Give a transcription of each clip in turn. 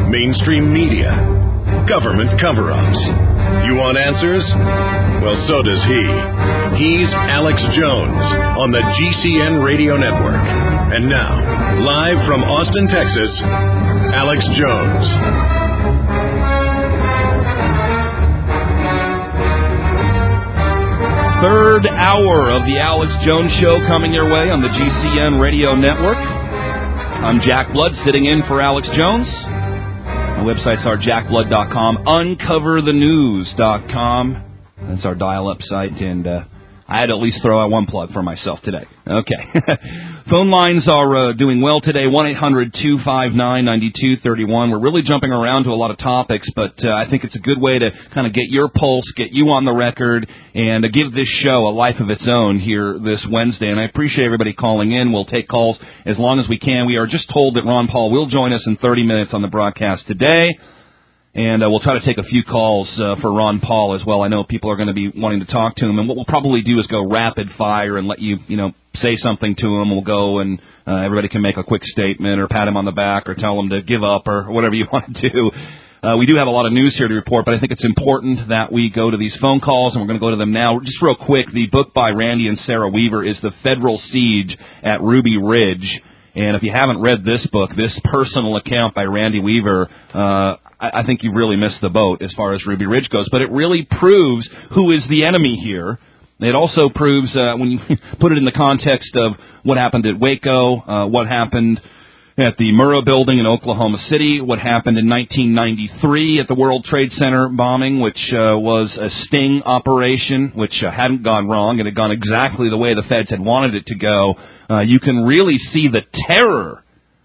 mainstream media, government cover-ups. You want answers? Well, so does he. He's Alex Jones on the GCN Radio Network. And now, live from Austin, Texas, Alex Jones. Third hour of the Alex Jones Show coming your way on the GCN Radio Network. I'm Jack Blood, sitting in for Alex Jones. My websites are jackblood.com, uncoverthenews.com. That's our dial-up site, and I had to at least throw out one plug for myself today. Okay. Phone lines are doing well today, 1-800-259-9231. We're really jumping around to a lot of topics, but I think it's a good way to kind of get your pulse, get you on the record, and give this show a life of its own here this Wednesday. And I appreciate everybody calling in. We'll take calls as long as we can. We are just told that Ron Paul will join us in 30 minutes on the broadcast today. And we'll try to take a few calls for Ron Paul as well. I know people are going to be wanting to talk to him. And what we'll probably do is go rapid fire and let you, say something to him. We'll go and everybody can make a quick statement or pat him on the back or tell him to give up or whatever you want to do. We do have a lot of news here to report, but I think it's important that we go to these phone calls, and we're going to go to them now. Just real quick, the book by Randy and Sarah Weaver is The Federal Siege at Ruby Ridge. And if you haven't read this book, this personal account by Randy Weaver, I think you really missed the boat as far as Ruby Ridge goes. But it really proves who is the enemy here. It also proves, when you put it in the context of what happened at Waco, what happened at the Murrah building in Oklahoma City, what happened in 1993 at the World Trade Center bombing, which was a sting operation, which hadn't gone wrong. It had gone exactly the way the feds had wanted it to go. You can really see the terror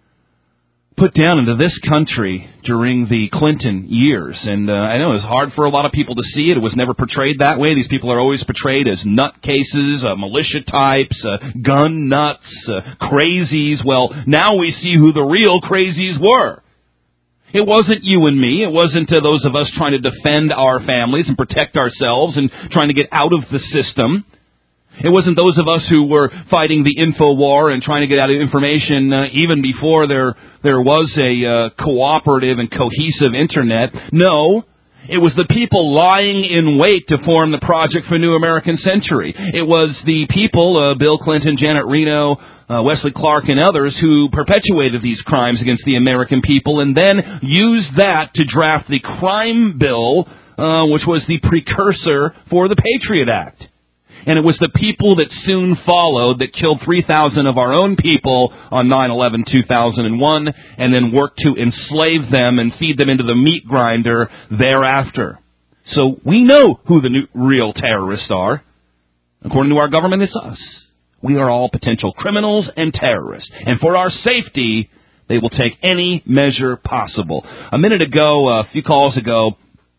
put down into this country during the Clinton years. And I know it was hard for a lot of people to see it. It was never portrayed that way. These people are always portrayed as nutcases, militia types, gun nuts, crazies. Well, now we see who the real crazies were. It wasn't you and me. It wasn't those of us trying to defend our families and protect ourselves and trying to get out of the system. It wasn't those of us who were fighting the info war and trying to get out of information even before there was a cooperative and cohesive Internet. No, it was the people lying in wait to form the Project for New American Century. It was the people, Bill Clinton, Janet Reno, Wesley Clark, and others who perpetuated these crimes against the American people and then used that to draft the crime bill, which was the precursor for the Patriot Act. And it was the people that soon followed that killed 3,000 of our own people on 9/11/2001 and then worked to enslave them and feed them into the meat grinder thereafter. So we know who the real terrorists are. According to our government, it's us. We are all potential criminals and terrorists. And for our safety, they will take any measure possible. A minute ago, a few calls ago,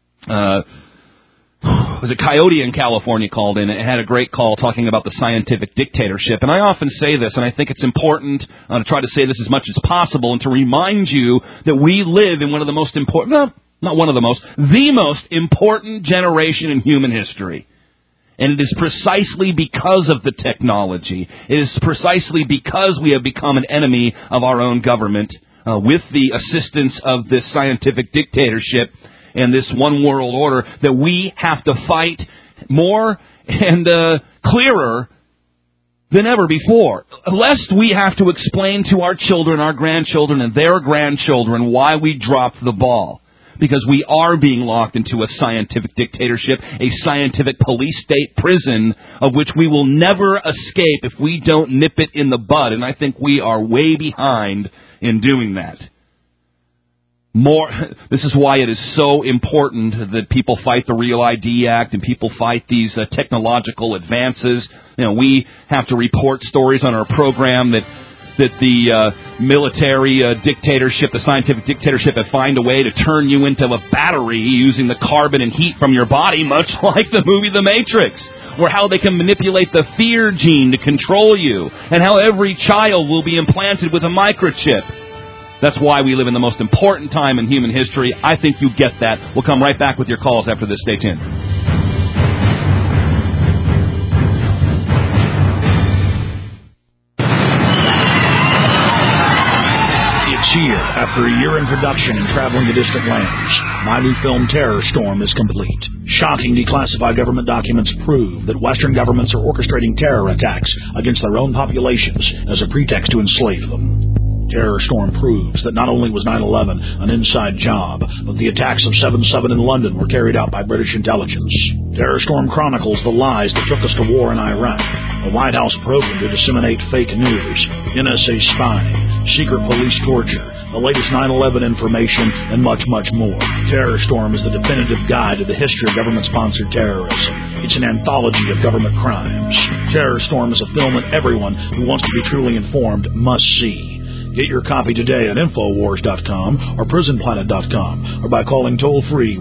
was a Coyote in California called in. It had a great call talking about the scientific dictatorship. And I often say this, and I think it's important to try to say this as much as possible and to remind you that we live in one of the most important, well, not one of the most, the most important generation in human history. And it is precisely because of the technology. It is precisely because we have become an enemy of our own government with the assistance of this scientific dictatorship and this one world order that we have to fight more and clearer than ever before. Lest we have to explain to our children, our grandchildren, and their grandchildren why we dropped the ball. Because we are being locked into a scientific dictatorship, a scientific police state prison of which we will never escape if we don't nip it in the bud. And I think we are way behind in doing that. This is why it is so important that people fight the Real ID Act and people fight these technological advances. We have to report stories on our program that the military dictatorship, the scientific dictatorship, have find a way to turn you into a battery using the carbon and heat from your body, much like the movie The Matrix, or how they can manipulate the fear gene to control you, and how every child will be implanted with a microchip. That's why we live in the most important time in human history. I think you get that. We'll come right back with your calls after this. Stay tuned. It's here After a year in production and traveling to distant lands, my new film Terror Storm is complete. Shocking declassified government documents prove that Western governments are orchestrating terror attacks against their own populations as a pretext to enslave them. Terror Storm proves that not only was 9/11 an inside job, but the attacks of 7/7 in London were carried out by British intelligence. Terror Storm chronicles the lies that took us to war in Iraq, a White House program to disseminate fake news, NSA spying, secret police torture, the latest 9/11 information, and much, much more. Terror Storm is the definitive guide to the history of government-sponsored terrorism. It's an anthology of government crimes. Terror Storm is a film that everyone who wants to be truly informed must see. Get your copy today at Infowars.com or PrisonPlanet.com or by calling toll-free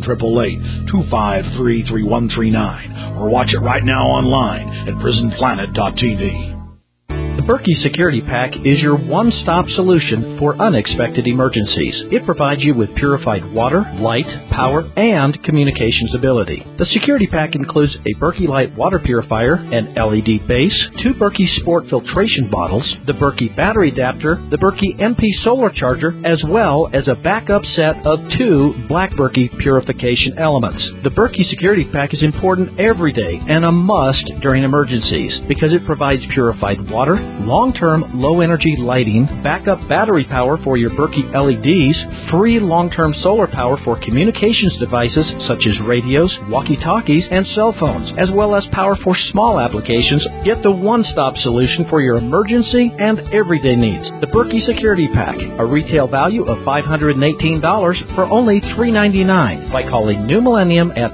1-888-253-3139 or watch it right now online at PrisonPlanet.tv. The Berkey Security Pack is your one-stop solution for unexpected emergencies. It provides you with purified water, light, power, and communications ability. The Security Pack includes a Berkey Light water purifier, an LED base, 2 Berkey Sport filtration bottles, the Berkey battery adapter, the Berkey MP solar charger, as well as a backup set of 2 Black Berkey purification elements. The Berkey Security Pack is important every day and a must during emergencies because it provides purified water, long-term low-energy lighting, backup battery power for your Berkey LEDs, free long-term solar power for communications devices such as radios, walkie-talkies, and cell phones, as well as power for small applications. Get the one-stop solution for your emergency and everyday needs. The Berkey Security Pack, a retail value of $518 for only $399 by calling New Millennium at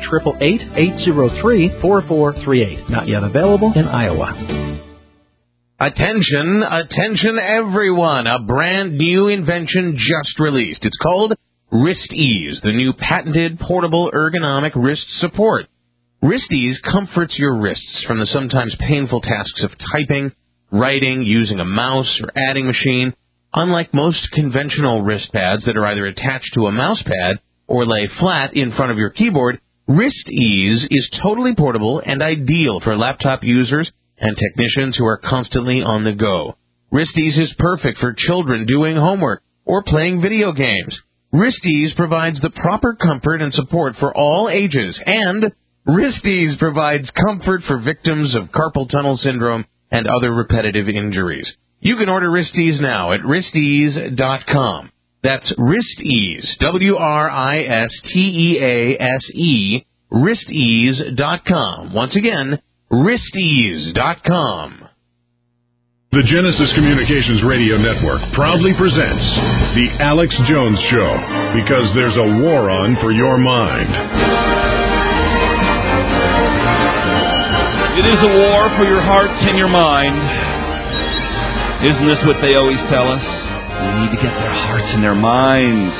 888-803-4438. Not yet available in Iowa. Attention, attention everyone, a brand new invention just released. It's called Wrist Ease, the new patented portable ergonomic wrist support. Wrist Ease comforts your wrists from the sometimes painful tasks of typing, writing, using a mouse, or adding machine. Unlike most conventional wrist pads that are either attached to a mouse pad or lay flat in front of your keyboard, Wrist Ease is totally portable and ideal for laptop users and technicians who are constantly on the go. Wrist Ease is perfect for children doing homework or playing video games. Wrist Ease provides the proper comfort and support for all ages, and Wrist Ease provides comfort for victims of carpal tunnel syndrome and other repetitive injuries. You can order Wrist Ease now at wristease.com. That's Wrist Ease, WRISTEASE, wristease.com. Once again, wristease.com. The Genesis Communications Radio Network proudly presents The Alex Jones Show, because there's a war on for your mind. It is a war for your hearts and your mind. Isn't this what they always tell us? They need to get their hearts and their minds.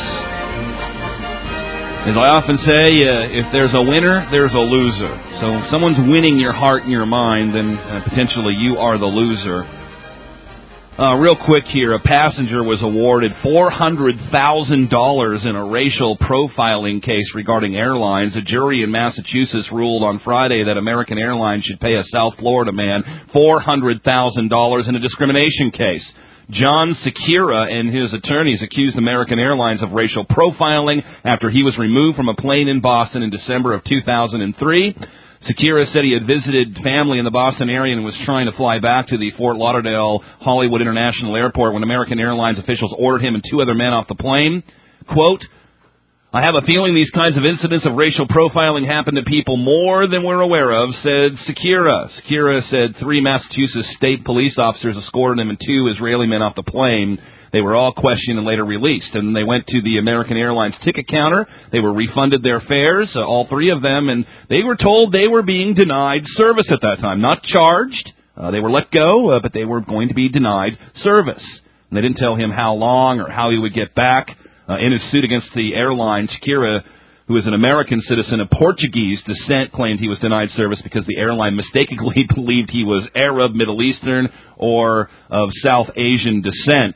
As I often say, if there's a winner, there's a loser. So if someone's winning your heart and your mind, then potentially you are the loser. Real quick here, a passenger was awarded $400,000 in a racial profiling case regarding airlines. A jury in Massachusetts ruled on Friday that American Airlines should pay a South Florida man $400,000 in a discrimination case. John Secura and his attorneys accused American Airlines of racial profiling after he was removed from a plane in Boston in December of 2003. Secura said he had visited family in the Boston area and was trying to fly back to the Fort Lauderdale Hollywood International Airport when American Airlines officials ordered him and 2 other men off the plane. Quote, "I have a feeling these kinds of incidents of racial profiling happen to people more than we're aware of," said Secura. Secura said 3 Massachusetts state police officers escorted him and 2 Israeli men off the plane. They were all questioned and later released. And they went to the American Airlines ticket counter. They were refunded their fares, all 3 of them, and they were told they were being denied service at that time. Not charged. They were let go, but they were going to be denied service. And they didn't tell him how long or how he would get back. In his suit against the airline, Secura, who is an American citizen of Portuguese descent, claimed he was denied service because the airline mistakenly believed he was Arab, Middle Eastern, or of South Asian descent.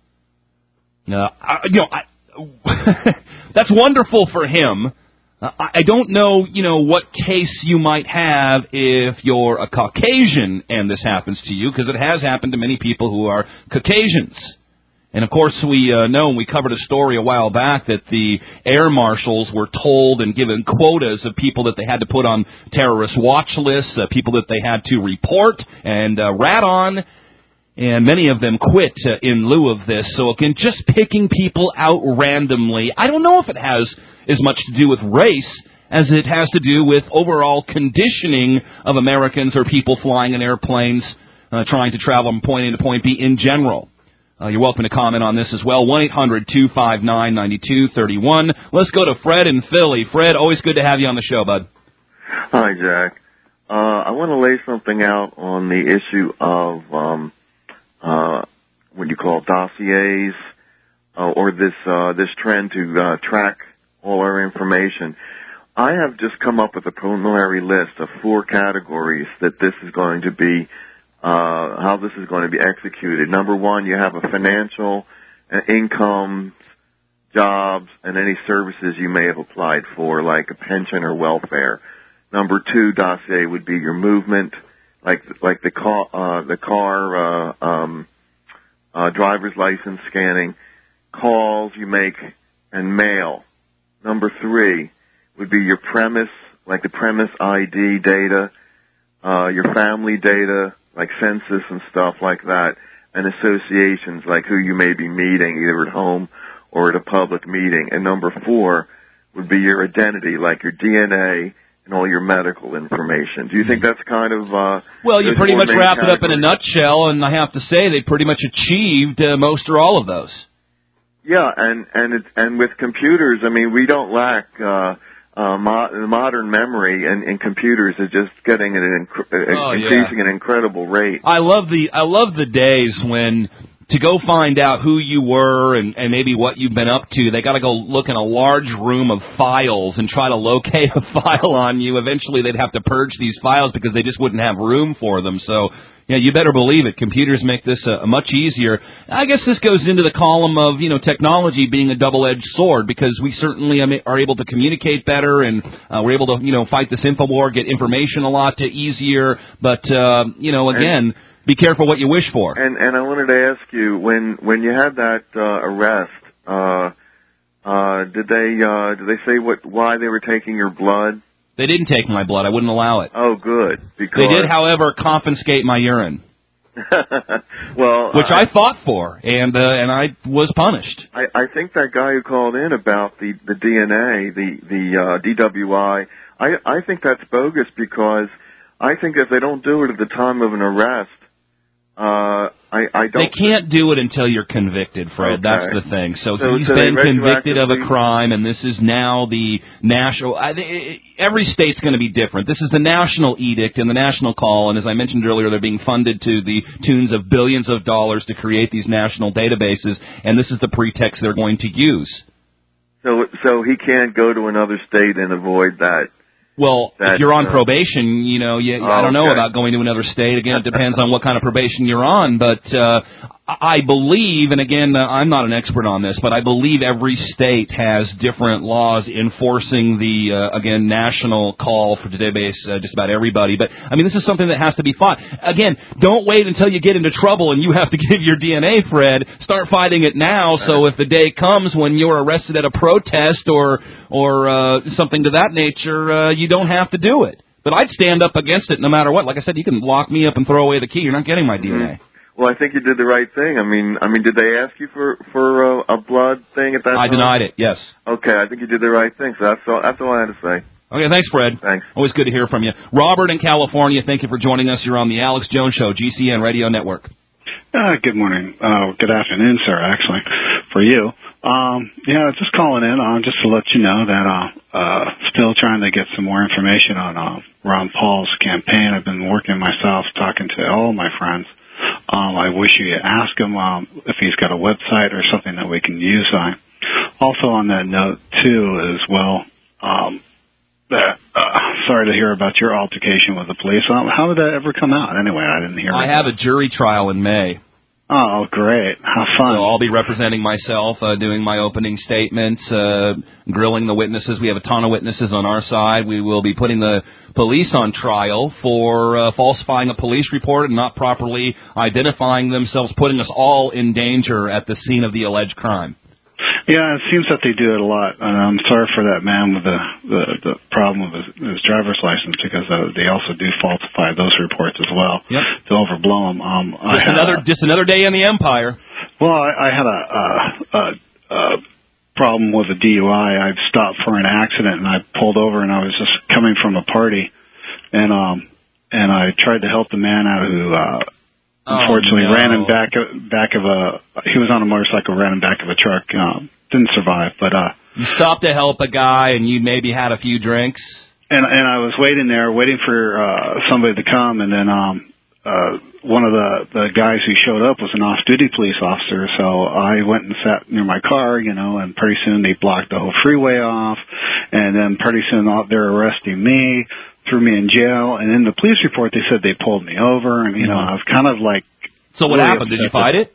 That's wonderful for him. I don't know, what case you might have if you're a Caucasian and this happens to you, because it has happened to many people who are Caucasians. And, of course, we know, and we covered a story a while back, that the air marshals were told and given quotas of people that they had to put on terrorist watch lists, people that they had to report and rat on, and many of them quit in lieu of this. So, again, just picking people out randomly, I don't know if it has as much to do with race as it has to do with overall conditioning of Americans or people flying in airplanes, trying to travel from point A to point B in general. You're welcome to comment on this as well. 1-800-259-9231. Let's go to Fred in Philly. Fred, always good to have you on the show, bud. Hi, Jack. I want to lay something out on the issue of what you call dossiers, or this trend to track all our information. I have just come up with a preliminary list of 4 categories that this is going to be, how this is going to be executed. Number 1, you have a financial, income, jobs, and any services you may have applied for, like a pension or welfare. Number 2 dossier would be your movement, like the car, driver's license scanning, calls you make, and mail. Number 3 would be your premise, like the premise ID data, your family data, like census and stuff like that, and associations, like who you may be meeting, either at home or at a public meeting. And number 4 would be your identity, like your DNA and all your medical information. Do you think that's kind of... well, you pretty much wrapped it up in a nutshell, and I have to say they pretty much achieved most or all of those. Yeah, and with computers, I mean, we don't lack... modern memory and computers is just getting increasing at an incredible rate. I love the days when to go find out who you were and maybe what you've been up to, they got to go look in a large room of files and try to locate a file on you. Eventually, they'd have to purge these files because they just wouldn't have room for them. So, yeah, you better believe it. Computers make this much easier. I guess this goes into the column of, technology being a double-edged sword, because we certainly are able to communicate better, and we're able to, fight this info war, get information a lot easier. But, again, be careful what you wish for. And I wanted to ask you, when you had that arrest, did they say why they were taking your blood? They didn't take my blood. I wouldn't allow it. Oh, good. Because they did, however, confiscate my urine. Well, which I fought for, and I was punished. I think that guy who called in about the DNA, the DWI, I think that's bogus, because I think if they don't do it at the time of an arrest, I don't. They can't do it until you're convicted, Fred. Okay. That's the thing. So he's been convicted of a crime, and this is now the national. Every state's going to be different. This is the national edict and the national call, and as I mentioned earlier, they're being funded to the tunes of billions of dollars to create these national databases, and this is the pretext they're going to use. So he can't go to another state and avoid that. Well, if you're on probation, I don't know about going to another state. Again, it depends on what kind of probation you're on. But I believe, and again, I'm not an expert on this, but I believe every state has different laws enforcing the, again, national call for database, just about everybody. But, I mean, this is something that has to be fought. Again, don't wait until you get into trouble and you have to give your DNA, Fred. Start fighting it now, so if the day comes when you're arrested at a protest or something to that nature, you don't have to do it. But I'd stand up against it no matter what. Like I said, you can lock me up and throw away the key. You're not getting my DNA. Well, I think you did the right thing. I mean, did they ask you for a blood thing at that time? I denied it, yes. Okay, I think you did the right thing. So that's all I had to say. Okay, thanks, Fred. Thanks. Always good to hear from you. Robert in California, thank you for joining us. You're on the Alex Jones Show, GCN Radio Network. Good morning. Good afternoon, sir, actually, for you. Just calling in just to let you know that still trying to get some more information on Ron Paul's campaign. I've been working myself, talking to all my friends. I wish you could ask him if he's got a website or something that we can use. Also on that note, too, as well, sorry to hear about your altercation with the police. How did that ever come out? Anyway, I didn't hear. I have a jury trial in May. Oh, great. How fun. So I'll be representing myself, doing my opening statements, grilling the witnesses. We have a ton of witnesses on our side. We will be putting the police on trial for falsifying a police report and not properly identifying themselves, putting us all in danger at the scene of the alleged crime. Yeah, it seems that they do it a lot. And I'm sorry for that man with the problem with his driver's license, because they also do falsify those reports as well to overblow them. Just another day in the empire. Well, I had a problem with a DUI. I stopped for an accident and I pulled over, and I was just coming from a party, and I tried to help the man out who unfortunately ran in back of he was on a motorcycle, ran in back of a truck. Didn't survive, but you stopped to help a guy, and you maybe had a few drinks. And I was waiting for somebody to come, and then one of the guys who showed up was an off-duty police officer. So I went and sat near my car, and pretty soon they blocked the whole freeway off, and then pretty soon they're arresting me, threw me in jail, and in the police report they said they pulled me over, and I was kind of like. So what happened? Did you fight it?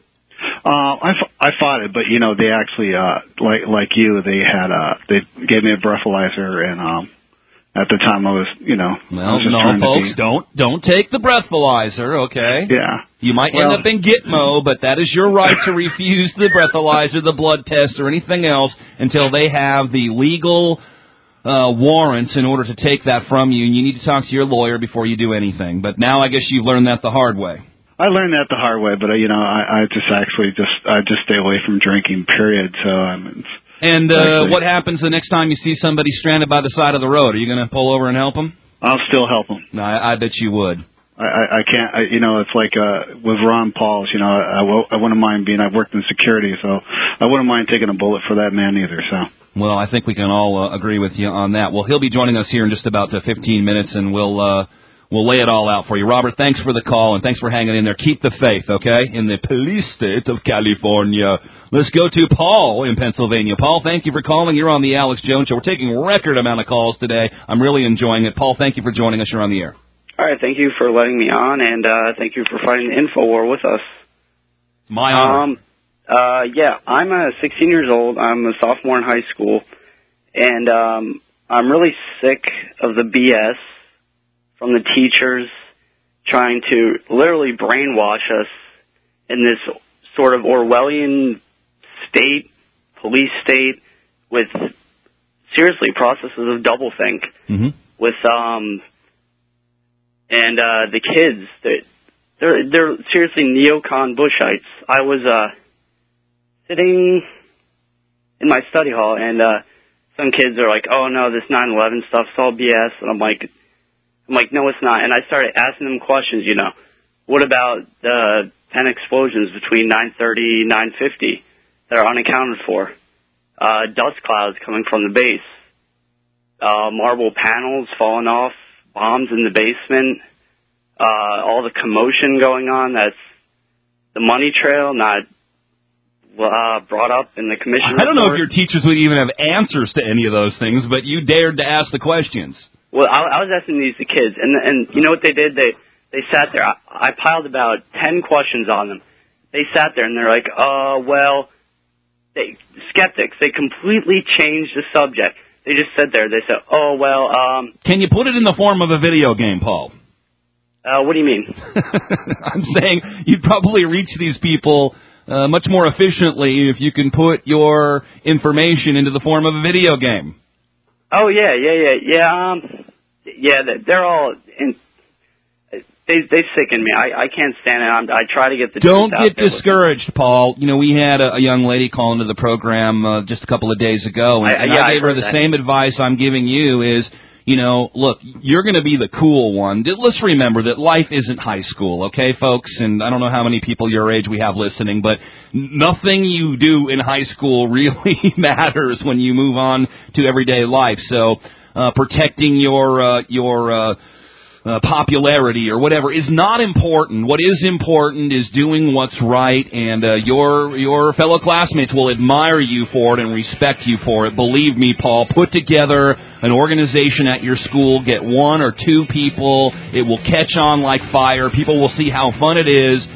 I fought it, but they actually like you, they gave me a breathalyzer, and at the time I was folks, don't take the breathalyzer, okay? Yeah. You might end up in Gitmo, but that is your right to refuse the breathalyzer, the blood test, or anything else until they have the legal warrants in order to take that from you, and you need to talk to your lawyer before you do anything. But now I guess you've learned that the hard way. I learned that the hard way, but I just stay away from drinking. Period. So what happens the next time you see somebody stranded by the side of the road? Are you going to pull over and help them? I'll still help them. No, I bet you would. I can't. It's like with Ron Pauls. I wouldn't mind I've worked in security, so I wouldn't mind taking a bullet for that man either. So. Well, I think we can all agree with you on that. Well, he'll be joining us here in just about 15 minutes, and we'll lay it all out for you. Robert, thanks for the call, and thanks for hanging in there. Keep the faith, okay, in the police state of California. Let's go to Paul in Pennsylvania. Paul, thank you for calling. You're on the Alex Jones Show. We're taking a record amount of calls today. I'm really enjoying it. Paul, thank you for joining us. You're on the air. All right, thank you for letting me on, and thank you for fighting the info war with us. My honor. I'm 16 years old. I'm a sophomore in high school, and I'm really sick of the BS from the teachers trying to literally brainwash us in this sort of Orwellian state, police state, with seriously processes of doublethink, with the kids. They're seriously neocon Bushites. I was sitting in my study hall, and some kids are like, "Oh no, this 9/11 stuff's all BS," and I'm like, no, it's not. And I started asking them questions, what about the 10 explosions between 9:30 and 9:50 that are unaccounted for? Dust clouds coming from the base. Marble panels falling off, bombs in the basement, all the commotion going on. That's the money trail not brought up in the commission report. I don't know if your teachers would even have answers to any of those things, but you dared to ask the questions. Well, I was asking these to kids, and you know what they did? They sat there. I piled about 10 questions on them. They sat there, and they're like, skeptics. They completely changed the subject. They just sat there. They said, Can you put it in the form of a video game, Paul? What do you mean? I'm saying you'd probably reach these people much more efficiently if you can put your information into the form of a video game. Oh, yeah. They're all they sicken me. I can't stand it. I try to get the Don't get discouraged, Paul. We had a young lady call into the program just a couple of days ago, and I gave her the same advice I'm giving you is, look, you're going to be the cool one. Let's remember that life isn't high school, okay, folks? And I don't know how many people your age we have listening, but nothing you do in high school really matters when you move on to everyday life. So protecting your popularity or whatever is not important. What is important is doing what's right, and your fellow classmates will admire you for it and respect you for it. Believe me, Paul, put together an organization at your school, get 1 or 2 people. It will catch on like fire. People will see how fun it is,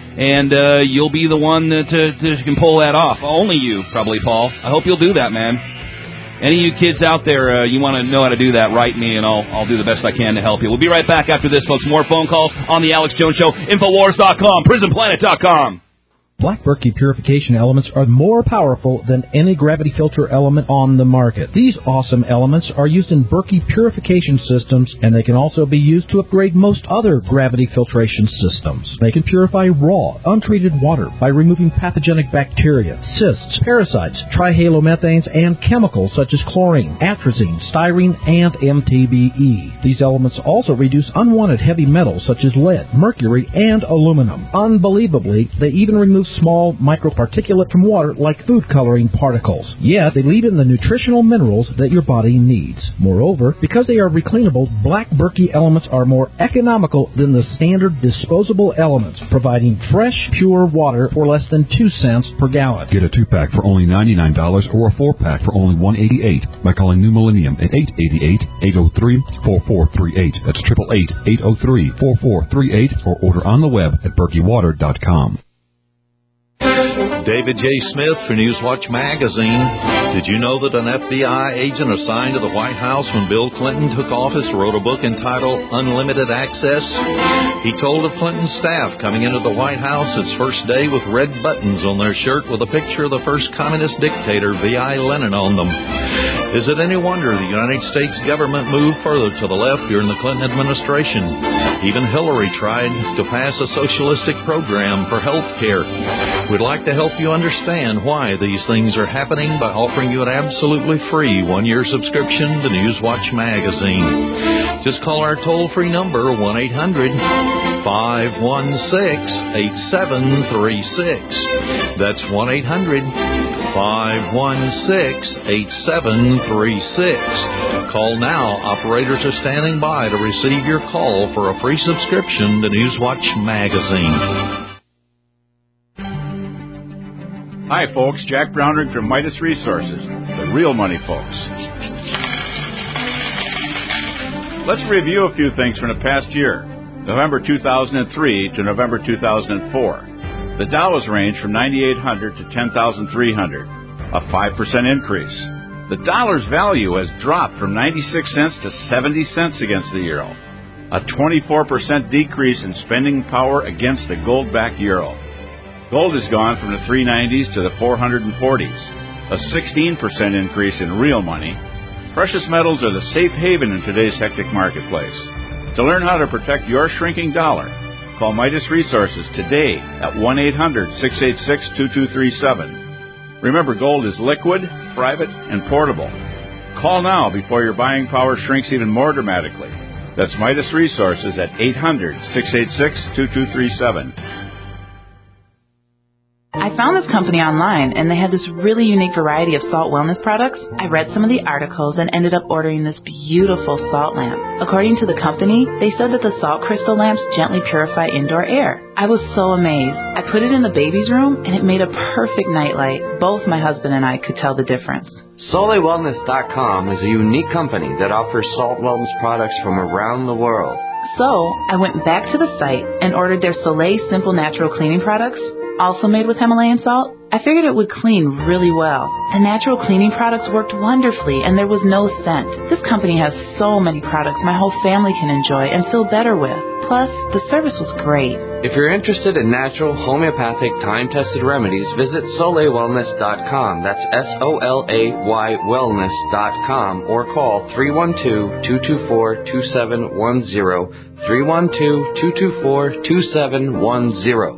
and you'll be the one that can pull that off. Only you, probably, Paul. I hope you'll do that, man. Any of you kids out there, you want to know how to do that, write me, and I'll do the best I can to help you. We'll be right back after this, folks. More phone calls on the Alex Jones Show, Infowars.com, PrisonPlanet.com. Black Berkey purification elements are more powerful than any gravity filter element on the market. These awesome elements are used in Berkey purification systems, and they can also be used to upgrade most other gravity filtration systems. They can purify raw, untreated water by removing pathogenic bacteria, cysts, parasites, trihalomethanes, and chemicals such as chlorine, atrazine, styrene, and MTBE. These elements also reduce unwanted heavy metals such as lead, mercury, and aluminum. Unbelievably, they even remove small microparticulate from water like food coloring particles. Yet, they leave in the nutritional minerals that your body needs. Moreover, because they are recleanable, Black Berkey elements are more economical than the standard disposable elements, providing fresh, pure water for less than 2 cents per gallon. Get a 2-pack for only $99 or a 4-pack for only $188 by calling New Millennium at 888-803-4438. That's 888-803-4438 or order on the web at berkeywater.com. David J. Smith for Newswatch Magazine. Did you know that an FBI agent assigned to the White House when Bill Clinton took office wrote a book entitled Unlimited Access? He told of Clinton's staff coming into the White House its first day with red buttons on their shirt with a picture of the first communist dictator, V.I. Lenin, on them. Is it any wonder the United States government moved further to the left during the Clinton administration? Even Hillary tried to pass a socialistic program for health care. We'd like to help you understand why these things are happening by offering you an absolutely free 1-year subscription to Newswatch Magazine. Just call our toll-free number, 1-800-516-8736. That's 1-800-516-8736. Call now. Operators are standing by to receive your call for a free subscription to Newswatch Magazine. Hi, folks. Jack Brownrigg from Midas Resources, the real money folks. Let's review a few things from the past year, November 2003 to November 2004. The Dow was ranged from 9,800 to 10,300, a 5% increase. The dollar's value has dropped from 96 cents to 70 cents against the euro, a 24% decrease in spending power against the gold-backed euro. Gold has gone from the 390s to the 440s, a 16% increase in real money. Precious metals are the safe haven in today's hectic marketplace. To learn how to protect your shrinking dollar, call Midas Resources today at 1-800-686-2237. Remember, gold is liquid, private, and portable. Call now before your buying power shrinks even more dramatically. That's Midas Resources at 800-686-2237. I found this company online, and they had this really unique variety of salt wellness products. I read some of the articles and ended up ordering this beautiful salt lamp. According to the company, they said that the salt crystal lamps gently purify indoor air. I was so amazed. I put it in the baby's room, and it made a perfect nightlight. Both my husband and I could tell the difference. SoleilWellness.com is a unique company that offers salt wellness products from around the world. So I went back to the site and ordered their Soleil Simple Natural Cleaning Products, also made with Himalayan salt. I figured it would clean really well. The natural cleaning products worked wonderfully, and there was no scent. This company has so many products my whole family can enjoy and feel better with. Plus, the service was great. If you're interested in natural, homeopathic, time-tested remedies, visit SoleilWellness.com. That's SOLAY wellness.com, or call 312-224-2710, 312-224-2710.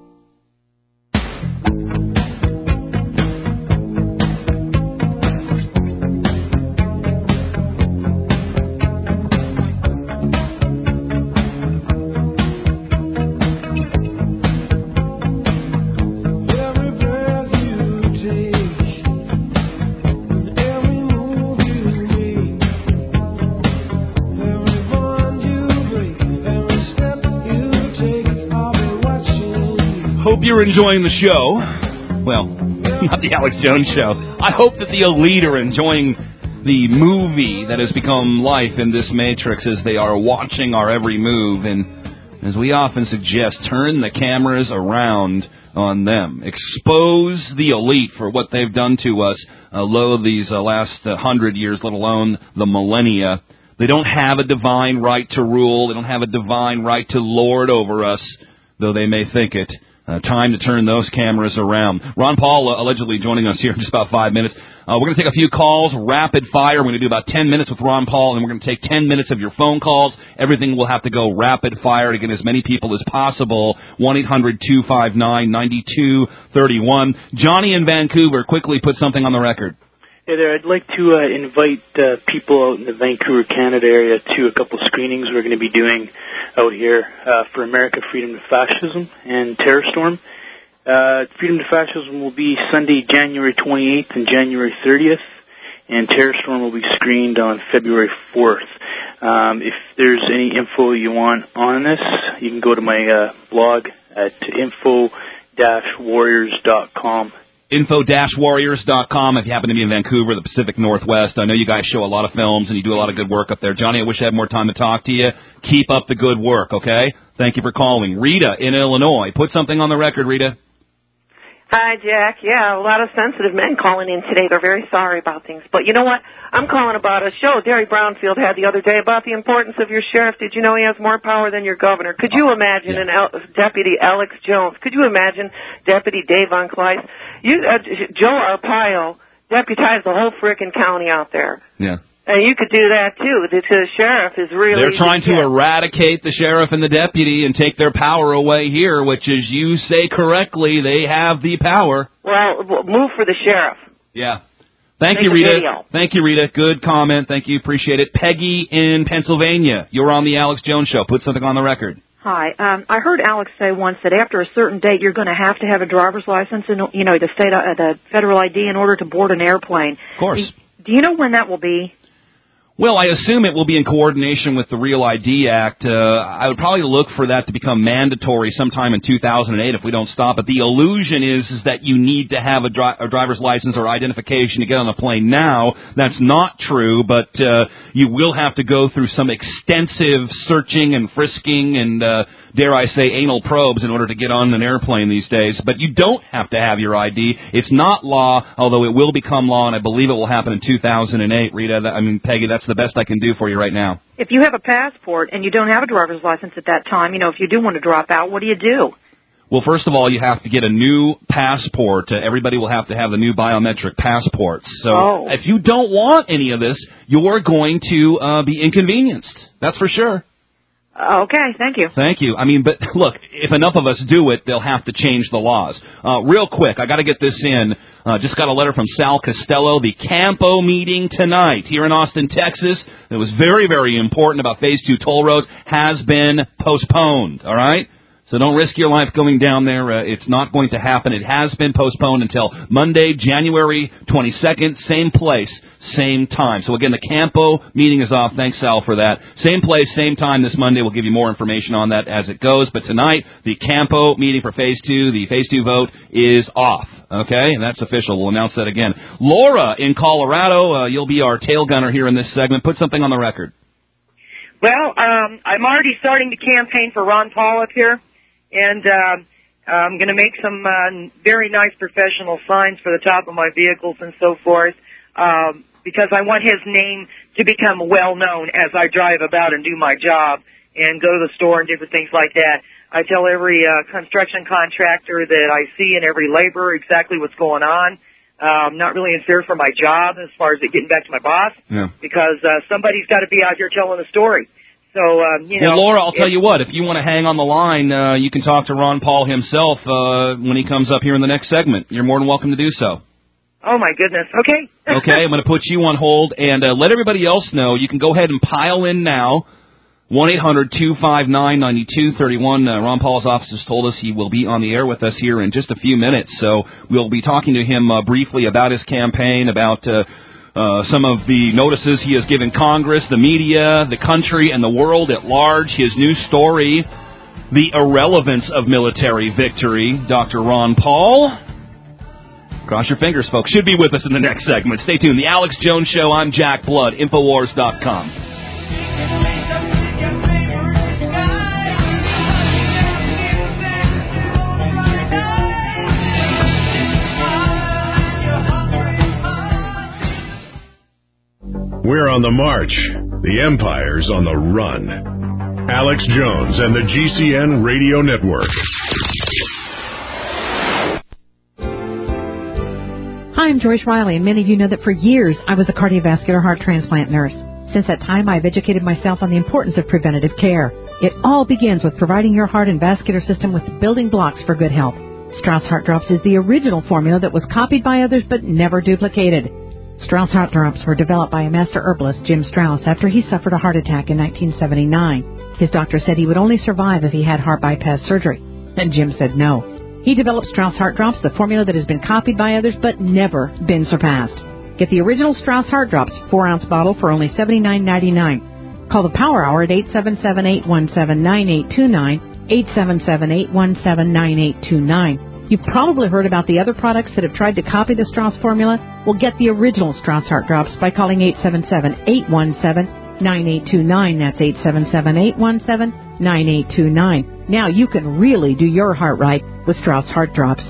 You're enjoying the show. Well, not the Alex Jones Show. I hope that the elite are enjoying the movie that has become life in this Matrix as they are watching our every move. And As we often suggest, turn the cameras around on them. Expose the elite for what they've done to us, these last 100 years, let alone the millennia. They don't have a divine right to rule. They don't have a divine right to lord over us, though they may think it. Time to turn those cameras around. Ron Paul allegedly joining us here in just about 5 minutes. We're going to take a few calls, rapid fire. We're going to do about 10 minutes with Ron Paul, and we're going to take 10 minutes of your phone calls. Everything will have to go rapid fire to get as many people as possible. 1-800-259-9231. Johnny in Vancouver, quickly put something on the record. Hey there, I'd like to invite people out in the Vancouver, Canada area to a couple screenings we're going to be doing out here for America, Freedom to Fascism and Terror Storm. Freedom to Fascism will be Sunday, January 28th and January 30th, and Terror Storm will be screened on February 4th. If there's any info you want on this, you can go to my blog at info-warriors.com. info-warriors.com if you happen to be in Vancouver, the Pacific Northwest. I know you guys show a lot of films and you do a lot of good work up there. Johnny, I wish I had more time to talk to you. Keep up the good work, okay? Thank you for calling. Rita in Illinois. Put something on the record, Rita. Hi, Jack. Yeah, a lot of sensitive men calling in today. They're very sorry about things. But you know what? I'm calling about a show Derry Brownfield had the other day about the importance of your sheriff. Did you know he has more power than your governor? Could you imagine Deputy Alex Jones? Could you imagine Deputy Dave Von Kleist? Joe Arpaio deputized the whole frickin' county out there. Yeah. And you could do that, too. The sheriff is really... They're trying to eradicate the sheriff and the deputy and take their power away here, which, as you say correctly, they have the power. Well, move for the sheriff. Yeah. Thank you, Rita. Thank you, Rita. Good comment. Thank you. Appreciate it. Peggy in Pennsylvania. You're on the Alex Jones Show. Put something on the record. Hi. I heard Alex say once that after a certain date you're going to have a driver's license and, the federal ID in order to board an airplane. Of course. Do you know when that will be? Well, I assume it will be in coordination with the Real ID Act. I would probably look for that to become mandatory sometime in 2008 if we don't stop it. The illusion is that you need to have a driver's license or identification to get on a plane now. That's not true, but you will have to go through some extensive searching and frisking and, dare I say, anal probes in order to get on an airplane these days. But you don't have to have your ID. It's not law, although it will become law, and I believe it will happen in 2008. Rita, Peggy, that's the best I can do for you right now. If you have a passport and you don't have a driver's license at that time, if you do want to drop out, what do you do? Well, first of all, you have to get a new passport. Everybody will have to have the new biometric passports. So if you don't want any of this, you're going to be inconvenienced. That's for sure. Okay, thank you. Thank you. But look, if enough of us do it, they'll have to change the laws. Real quick, I got to get this in. Just got a letter from Sal Costello. The Campo meeting tonight here in Austin, Texas. It was very, very important about Phase 2 toll roads. Has been postponed, all right? So don't risk your life going down there. It's not going to happen. It has been postponed until Monday, January 22nd. Same place, same time. So, again, the Campo meeting is off. Thanks, Sal, for that. Same place, same time this Monday. We'll give you more information on that as it goes. But tonight, the Campo meeting for Phase 2, the Phase 2 vote, is off. Okay? And that's official. We'll announce that again. Laura in Colorado, you'll be our tail gunner here in this segment. Put something on the record. Well, I'm already starting to campaign for Ron Paul up here. And I'm going to make some very nice professional signs for the top of my vehicles and so forth because I want his name to become well known as I drive about and do my job and go to the store and different things like that. I tell every construction contractor that I see and every laborer exactly what's going on. I'm not really in fear for my job as far as it getting back to my boss because somebody's got to be out here telling the story. So, Well, Laura, I'll tell you what, if you want to hang on the line, you can talk to Ron Paul himself when he comes up here in the next segment. You're more than welcome to do so. Oh, my goodness. Okay. Okay, I'm going to put you on hold and let everybody else know. You can go ahead and pile in now. 1-800-259-9231. Ron Paul's office has told us he will be on the air with us here in just a few minutes. So we'll be talking to him briefly about his campaign, about some of the notices he has given Congress, the media, the country, and the world at large. His new story, The Irrelevance of Military Victory. Dr. Ron Paul. Cross your fingers, folks. Should be with us in the next segment. Stay tuned. The Alex Jones Show. I'm Jack Blood. Infowars.com. We're on the march. The Empire's on the run. Alex Jones and the GCN Radio Network. Hi, I'm Joyce Riley, and many of you know that for years I was a cardiovascular heart transplant nurse. Since that time, I've educated myself on the importance of preventative care. It all begins with providing your heart and vascular system with the building blocks for good health. Strauss Heart Drops is the original formula that was copied by others but never duplicated. Strauss Heart Drops were developed by a master herbalist, Jim Strauss, after he suffered a heart attack in 1979. His doctor said he would only survive if he had heart bypass surgery, and Jim said no. He developed Strauss Heart Drops, the formula that has been copied by others but never been surpassed. Get the original Strauss Heart Drops, 4-ounce bottle for only $79.99. Call the Power Hour at 877-817-9829, 877-817-9829. You've probably heard about the other products that have tried to copy the Strauss formula. Well, get the original Strauss Heart Drops by calling 877-817-9829. That's 877-817-9829. Now you can really do your heart right with Strauss Heart Drops.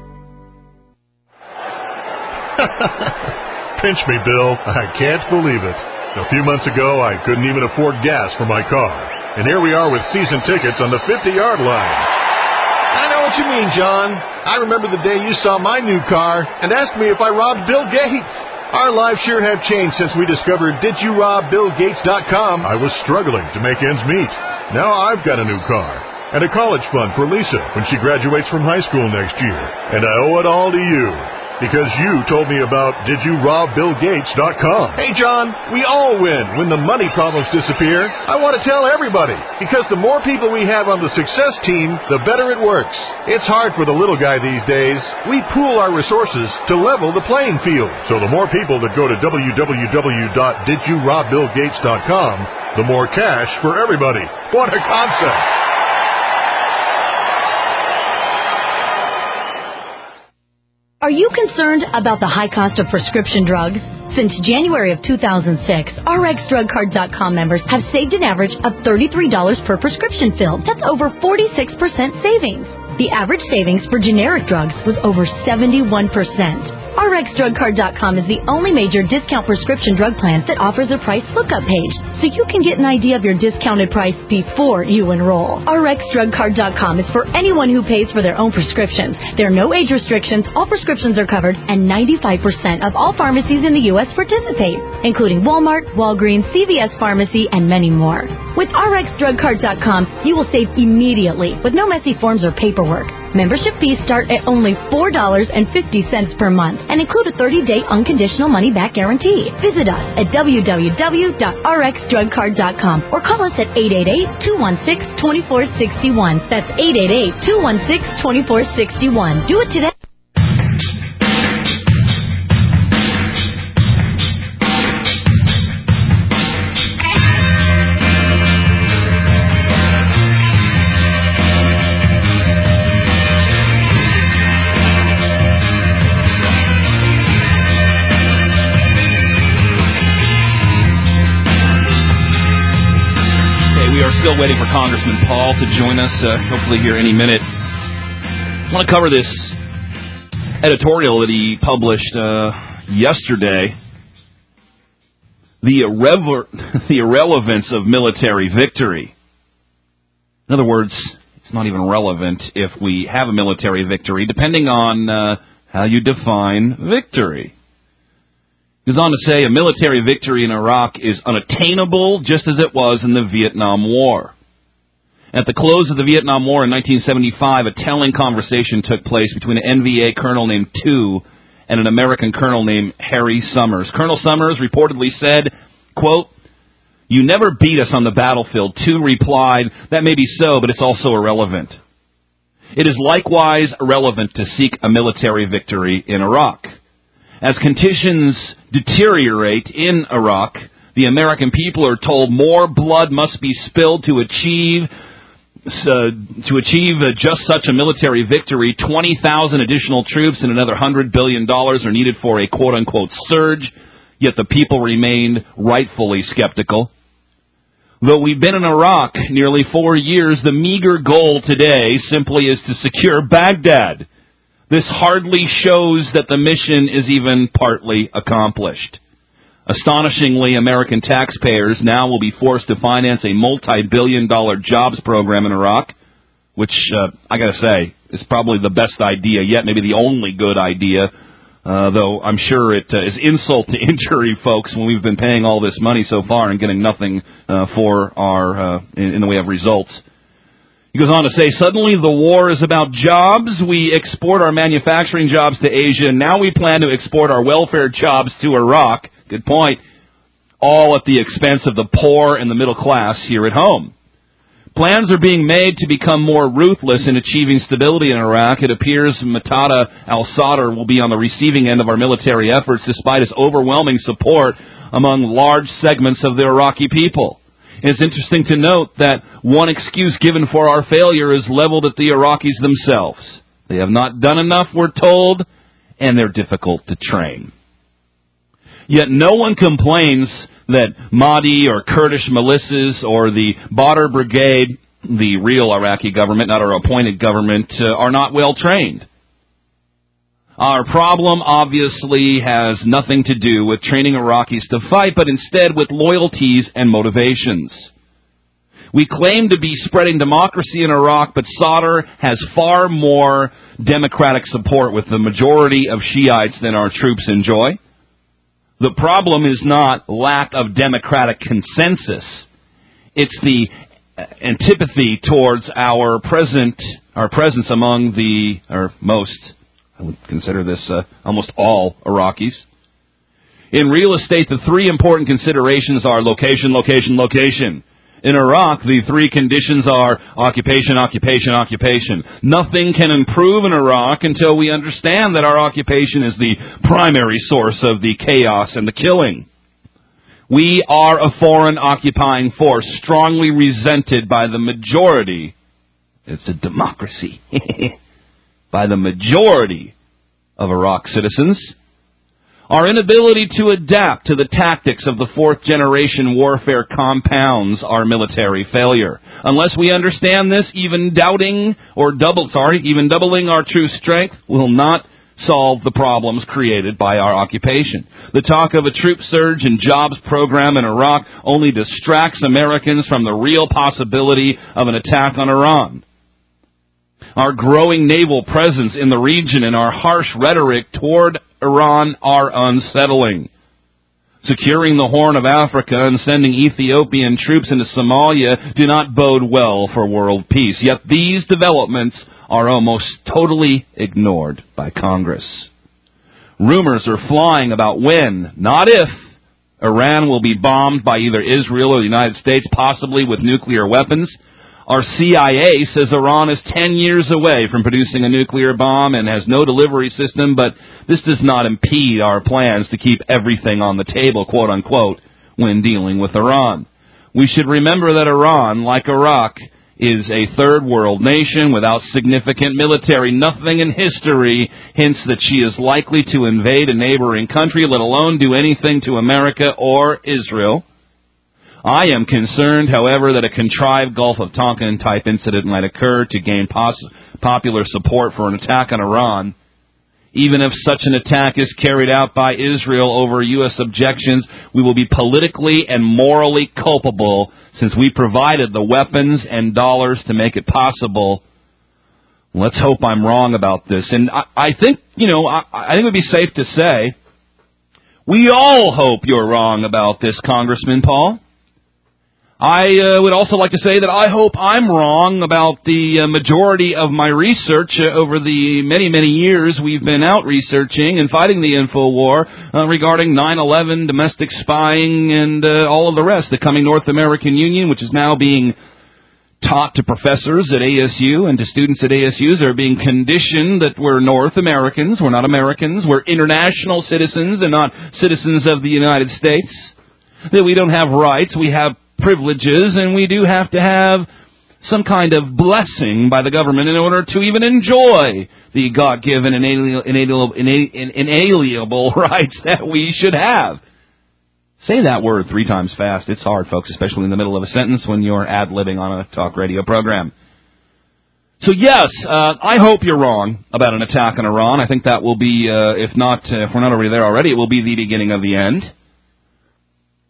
Pinch me, Bill. I can't believe it. A few months ago, I couldn't even afford gas for my car. And here we are with season tickets on the 50-yard line. I know what you mean, John. I remember the day you saw my new car and asked me if I robbed Bill Gates. Our lives sure have changed since we discovered DidYouRobBillGates.com. I was struggling to make ends meet. Now I've got a new car and a college fund for Lisa when she graduates from high school next year. And I owe it all to you. Because you told me about DidYouRobBillGates.com. Hey, John, we all win when the money problems disappear. I want to tell everybody, because the more people we have on the success team, the better it works. It's hard for the little guy these days. We pool our resources to level the playing field. So the more people that go to www.DidYouRobBillGates.com, the more cash for everybody. What a concept! Are you concerned about the high cost of prescription drugs? Since January of 2006, RxDrugCard.com members have saved an average of $33 per prescription filled. That's over 46% savings. The average savings for generic drugs was over 71%. RxDrugCard.com is the only major discount prescription drug plan that offers a price lookup page, so you can get an idea of your discounted price before you enroll. RxDrugCard.com is for anyone who pays for their own prescriptions. There are no age restrictions, all prescriptions are covered, and 95% of all pharmacies in the U.S. participate, including Walmart, Walgreens, CVS Pharmacy, and many more. With RxDrugCard.com, you will save immediately with no messy forms or paperwork. Membership fees start at only $4.50 per month and include a 30-day unconditional money-back guarantee. Visit us at www.rxdrugcard.com or call us at 888-216-2461. That's 888-216-2461. Do it today. Still waiting for Congressman Paul to join us, hopefully here any minute. I want to cover this editorial that he published yesterday, the irrelevance of military victory. In other words, it's not even relevant if we have a military victory, depending on how you define victory. He goes on to say a military victory in Iraq is unattainable, just as it was in the Vietnam War. At the close of the Vietnam War in 1975, a telling conversation took place between an NVA colonel named Tu and an American colonel named Harry Summers. Colonel Summers reportedly said, quote, "You never beat us on the battlefield." Tu replied, "That may be so, but it's also irrelevant. It is likewise irrelevant to seek a military victory in Iraq. As conditions deteriorate in Iraq, the American people are told more blood must be spilled to achieve just such a military victory. 20,000 additional troops and another $100 billion are needed for a quote-unquote surge, yet the people remained rightfully skeptical. Though we've been in Iraq nearly 4 years, the meager goal today simply is to secure Baghdad. This hardly shows that the mission is even partly accomplished. Astonishingly, American taxpayers now will be forced to finance a multi-billion-dollar jobs program in Iraq, which, I got to say, is probably the best idea yet, maybe the only good idea, though I'm sure it is insult to injury, folks, when we've been paying all this money so far and getting nothing for our in the way of results. He goes on to say, suddenly the war is about jobs. We export our manufacturing jobs to Asia, and now we plan to export our welfare jobs to Iraq. Good point. All at the expense of the poor and the middle class here at home. Plans are being made to become more ruthless in achieving stability in Iraq. It appears Muqtada al-Sadr will be on the receiving end of our military efforts despite his overwhelming support among large segments of the Iraqi people. And it's interesting to note that one excuse given for our failure is leveled at the Iraqis themselves. They have not done enough, we're told, and they're difficult to train. Yet no one complains that Mahdi or Kurdish militias or the Badr Brigade, the real Iraqi government, not our appointed government, are not well trained. Our problem obviously has nothing to do with training Iraqis to fight, but instead with loyalties and motivations. We claim to be spreading democracy in Iraq, but Sadr has far more democratic support with the majority of Shiites than our troops enjoy. The problem is not lack of democratic consensus. It's the antipathy towards our presence among I would consider this almost all Iraqis. In real estate, the three important considerations are location, location, location. In Iraq, the three conditions are occupation, occupation, occupation. Nothing can improve in Iraq until we understand that our occupation is the primary source of the chaos and the killing. We are a foreign occupying force, strongly resented by the majority. It's a democracy. By the majority of Iraq citizens. Our inability to adapt to the tactics of the fourth-generation warfare compounds our military failure. Unless we understand this, even doubling our true strength will not solve the problems created by our occupation. The talk of a troop surge and jobs program in Iraq only distracts Americans from the real possibility of an attack on Iran. Our growing naval presence in the region and our harsh rhetoric toward Iran are unsettling. Securing the Horn of Africa and sending Ethiopian troops into Somalia do not bode well for world peace. Yet these developments are almost totally ignored by Congress. Rumors are flying about when, not if, Iran will be bombed by either Israel or the United States, possibly with nuclear weapons. Our CIA says Iran is 10 years away from producing a nuclear bomb and has no delivery system, but this does not impede our plans to keep everything on the table, quote unquote, when dealing with Iran. We should remember that Iran, like Iraq, is a third world nation without significant military. Nothing in history hints that she is likely to invade a neighboring country, let alone do anything to America or Israel. I am concerned, however, that a contrived Gulf of Tonkin-type incident might occur to gain popular support for an attack on Iran. Even if such an attack is carried out by Israel over U.S. objections, we will be politically and morally culpable since we provided the weapons and dollars to make it possible. Let's hope I'm wrong about this. And I think it would be safe to say we all hope you're wrong about this, Congressman Paul. I would also like to say that I hope I'm wrong about the majority of my research over the many, many years we've been out researching and fighting the info war regarding 9/11, domestic spying, and all of the rest. The coming North American Union, which is now being taught to professors at ASU and to students at ASUs, are being conditioned that we're North Americans, we're not Americans, we're international citizens and not citizens of the United States, that we don't have rights, we have privileges, and we do have to have some kind of blessing by the government in order to even enjoy the God-given inalienable rights that we should have. Say that word 3 times fast. It's hard, folks, especially in the middle of a sentence when you're ad-libbing on a talk radio program. So yes, I hope you're wrong about an attack on Iran. I think that will be, if we're not already there already, it will be the beginning of the end.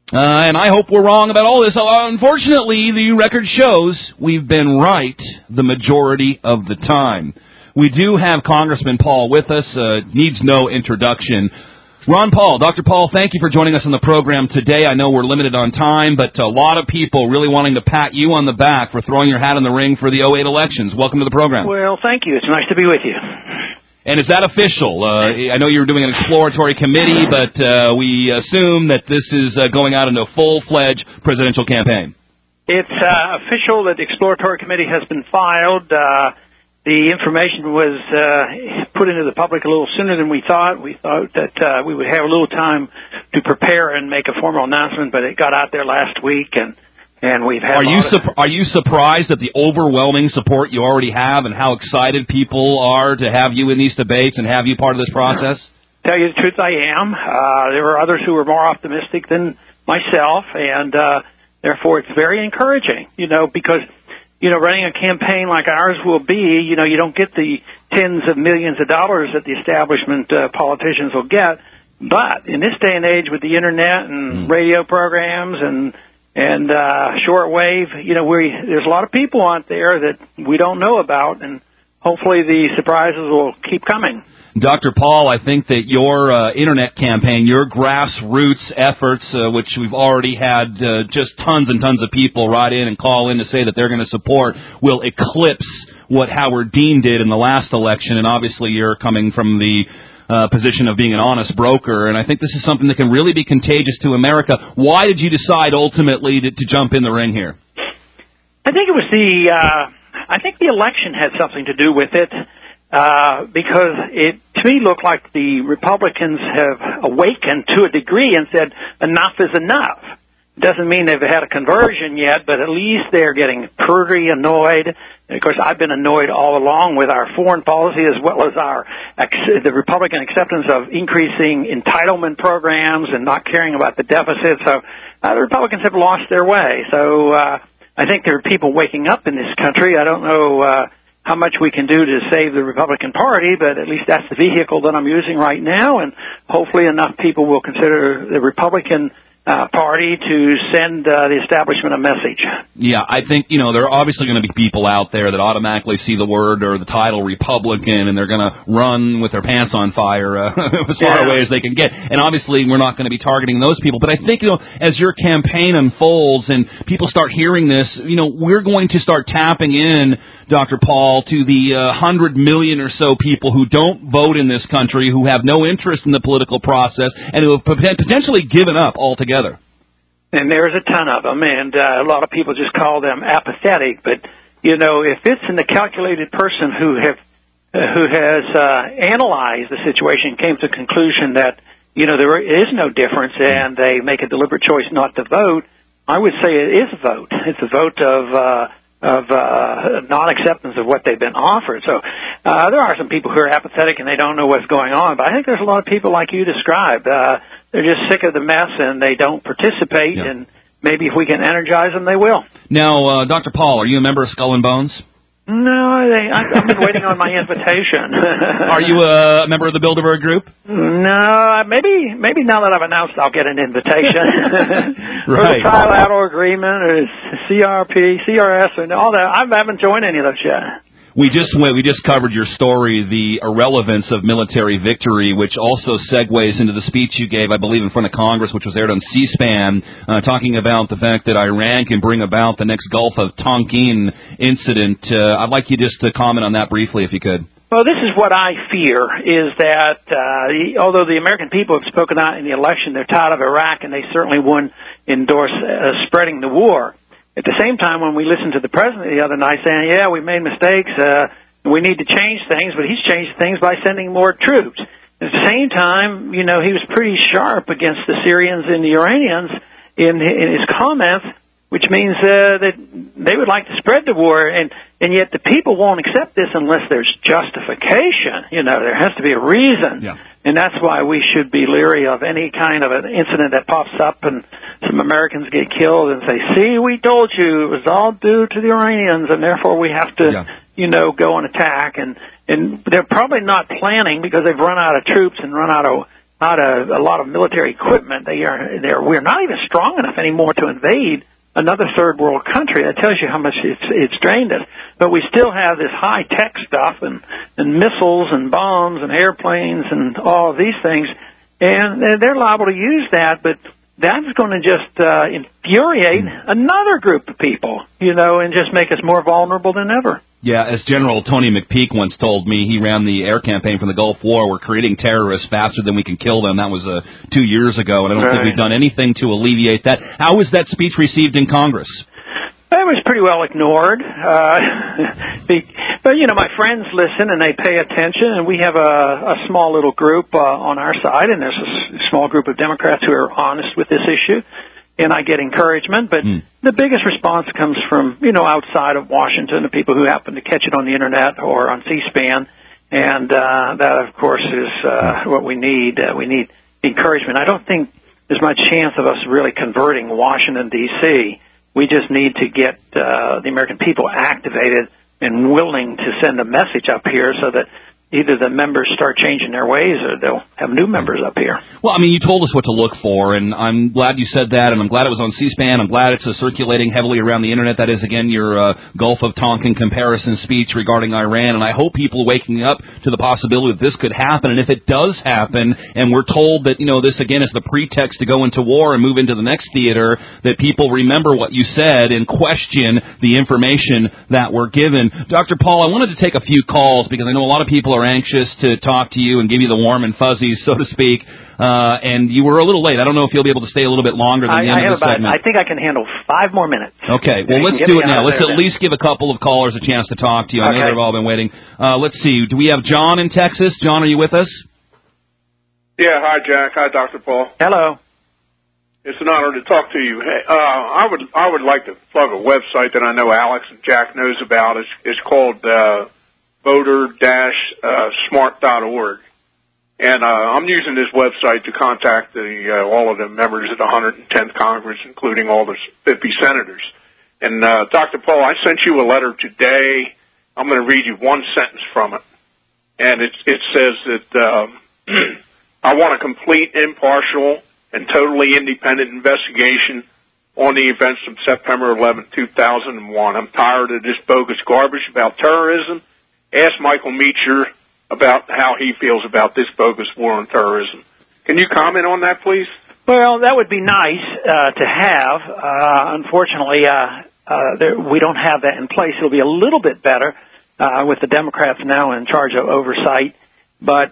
And I hope we're wrong about all this. Unfortunately, the record shows we've been right the majority of the time. We do have Congressman Paul with us. Needs no introduction. Ron Paul, Dr. Paul, thank you for joining us on the program today. I know we're limited on time, but a lot of people really wanting to pat you on the back for throwing your hat in the ring for the 2008 elections. Welcome to the program. Well, thank you. It's nice to be with you. And is that official? I know you were doing an exploratory committee, but we assume that this is going out into a full-fledged presidential campaign. It's official that the exploratory committee has been filed. The information was put into the public a little sooner than we thought. We thought that we would have a little time to prepare and make a formal announcement, but it got out there last week, and we've had. Are you surprised at the overwhelming support you already have, and how excited people are to have you in these debates and have you part of this process? Tell you the truth, I am. There were others who were more optimistic than myself, and therefore it's very encouraging. Because running a campaign like ours will be, you don't get the tens of millions of dollars that the establishment politicians will get. But in this day and age with the internet and radio programs and shortwave, there's a lot of people out there that we don't know about, and hopefully the surprises will keep coming. Dr. Paul, I think that your internet campaign, your grassroots efforts, which we've already had just tons and tons of people write in and call in to say that they're going to support, will eclipse what Howard Dean did in the last election. And obviously you're coming from the position of being an honest broker, and I think this is something that can really be contagious to America. Why did you decide ultimately to jump in the ring here? I think it was I think the election had something to do with it. Because it, to me, looked like the Republicans have awakened to a degree and said, enough is enough. It doesn't mean they've had a conversion yet, but at least they're getting pretty annoyed. And of course, I've been annoyed all along with our foreign policy as well as the Republican acceptance of increasing entitlement programs and not caring about the deficit. So the Republicans have lost their way. So I think there are people waking up in this country. I don't know how much we can do to save the Republican Party, but at least that's the vehicle that I'm using right now, and hopefully enough people will consider the Republican Party to send the establishment a message. Yeah, I think, there are obviously going to be people out there that automatically see the word or the title Republican, and they're going to run with their pants on fire as far away as they can get. And obviously we're not going to be targeting those people. But I think, as your campaign unfolds and people start hearing this, we're going to start tapping in, Dr. Paul, to the 100 million or so people who don't vote in this country, who have no interest in the political process, and who have potentially given up altogether. And there's a ton of them, and a lot of people just call them apathetic. But, if it's in the calculated person who has analyzed the situation, came to the conclusion that, there is no difference, and they make a deliberate choice not to vote, I would say it is a vote. It's a vote of non-acceptance of what they've been offered. So there are some people who are apathetic and they don't know what's going on, but I think there's a lot of people like you described. They're just sick of the mess and they don't participate, and maybe if we can energize them, they will. Now, Dr. Paul, are you a member of Skull and Bones? No, I've been waiting on my invitation. Are you a member of the Bilderberg Group? No, maybe now that I've announced I'll get an invitation. Right. Or the trilateral agreement, or CRP, CRS, and all that. I haven't joined any of those yet. We just covered your story, the irrelevance of military victory, which also segues into the speech you gave, I believe, in front of Congress, which was aired on C-SPAN, talking about the fact that Iran can bring about the next Gulf of Tonkin incident. I'd like you just to comment on that briefly, if you could. Well, this is what I fear, is that although the American people have spoken out in the election, they're tired of Iraq, and they certainly wouldn't endorse spreading the war. At the same time, when we listened to the president the other night saying, yeah, we made mistakes, we need to change things, but he's changed things by sending more troops. At the same time, he was pretty sharp against the Syrians and the Iranians in his comments, which means that they would like to spread the war, and yet the people won't accept this unless there's justification. There has to be a reason. Yeah. And that's why we should be leery of any kind of an incident that pops up and some Americans get killed and say, see, we told you, it was all due to the Iranians, and therefore we have to, go and attack. And they're probably not planning, because they've run out of troops and run out of a lot of military equipment. We're not even strong enough anymore to invade another third world country. That tells you how much it's drained us. But we still have this high tech stuff and missiles and bombs and airplanes and all of these things, and they're liable to use that. But that's going to just infuriate another group of people, and just make us more vulnerable than ever. Yeah, as General Tony McPeak once told me, he ran the air campaign from the Gulf War. We're creating terrorists faster than we can kill them. That was 2 years ago, and I don't think we've done anything to alleviate that. How was that speech received in Congress? It was pretty well ignored. But, my friends listen and they pay attention, and we have a small little group on our side, and there's a small group of Democrats who are honest with this issue, and I get encouragement. But the biggest response comes from, outside of Washington, the people who happen to catch it on the Internet or on C-SPAN, and that, of course, is what we need. We need encouragement. I don't think there's much chance of us really converting Washington, D.C., We just need to get the American people activated and willing to send a message up here so that either the members start changing their ways or they'll have new members up here. Well, I mean, you told us what to look for, and I'm glad you said that, and I'm glad it was on C-SPAN. I'm glad it's circulating heavily around the Internet. That is, again, your Gulf of Tonkin comparison speech regarding Iran, and I hope people are waking up to the possibility that this could happen, and if it does happen, and we're told that, this, again, is the pretext to go into war and move into the next theater, that people remember what you said and question the information that we're given. Dr. Paul, I wanted to take a few calls because I know a lot of people are anxious to talk to you and give you the warm and fuzzies, so to speak. And you were a little late. I don't know if you'll be able to stay a little bit longer than the end of the segment. I think I can handle 5 more minutes. Okay, well, let's do it now. Let's at least give a couple of callers a chance to talk to you. I know they've all been waiting. Let's see. Do we have John in Texas? John, are you with us? Yeah, hi, Jack. Hi, Dr. Paul. Hello. It's an honor to talk to you. Hey, I would like to plug a website that I know Alex and Jack knows about. It's called voter-smart.org. And I'm using this website to contact all of the members of the 110th Congress, including all the 50 senators. And Dr. Paul, I sent you a letter today. I'm going to read you one sentence from it. And it says that I want a complete, impartial, and totally independent investigation on the events of September 11, 2001. I'm tired of this bogus garbage about terrorism. Ask Michael Meacher about how he feels about this bogus war on terrorism. Can you comment on that, please? Well, that would be nice to have. Unfortunately, we don't have that in place. It'll be a little bit better with the Democrats now in charge of oversight. But,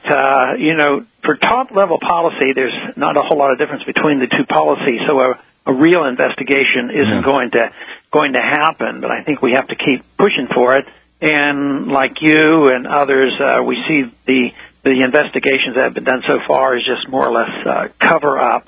for top-level policy, there's not a whole lot of difference between the two policies. So a real investigation isn't going to happen. But I think we have to keep pushing for it. And like you and others, we see the investigations that have been done so far is just more or less cover up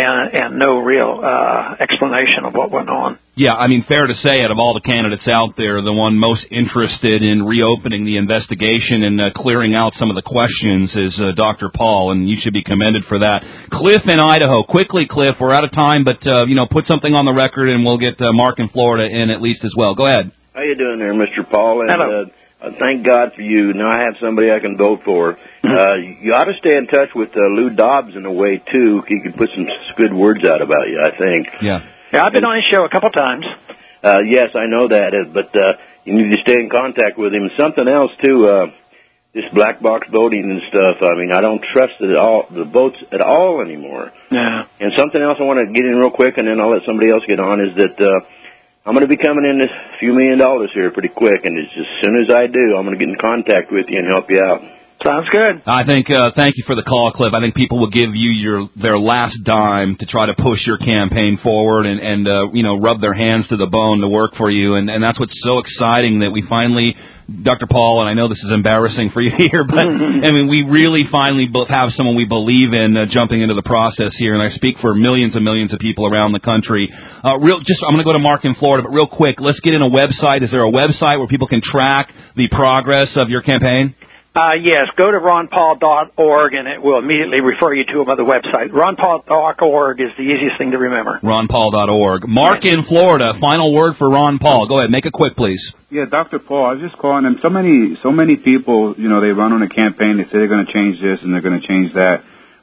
and no real explanation of what went on. Yeah, I mean, fair to say, out of all the candidates out there, the one most interested in reopening the investigation and clearing out some of the questions is Dr. Paul, and you should be commended for that. Cliff in Idaho. Quickly, Cliff, we're out of time, but, put something on the record, and we'll get Mark in Florida in at least as well. Go ahead. How you doing there, Mr. Paul? And, hello. Thank God for you. Now I have somebody I can vote for. You ought to stay in touch with Lou Dobbs in a way, too. He can put some good words out about you, I think. Yeah, I've been on his show a couple times. Yes, I know that, but you need to stay in contact with him. Something else, too, this black box voting and stuff. I mean, I don't trust it at all, the votes at all anymore. Yeah. And something else I want to get in real quick, and then I'll let somebody else get on, is that I'm going to be coming in a few $1 million here pretty quick, and as soon as I do, I'm going to get in contact with you and help you out. Sounds good. I think, thank you for the call, Cliff. I think people will give you their last dime to try to push your campaign forward and rub their hands to the bone to work for you. And that's what's so exciting, that we finally, Dr. Paul, and I know this is embarrassing for you here, but I mean, we really finally have someone we believe in jumping into the process here. And I speak for millions and millions of people around the country. I'm going to go to Mark in Florida, but real quick, let's get in a website. Is there a website where people can track the progress of your campaign? Yes, go to ronpaul.org, and it will immediately refer you to another website. ronpaul.org is the easiest thing to remember. ronpaul.org. Mark in Florida, final word for Ron Paul. Go ahead, make it quick, please. Yeah, Dr. Paul, I was just calling him. So many people, they run on a campaign, they say they're going to change this and they're going to change that.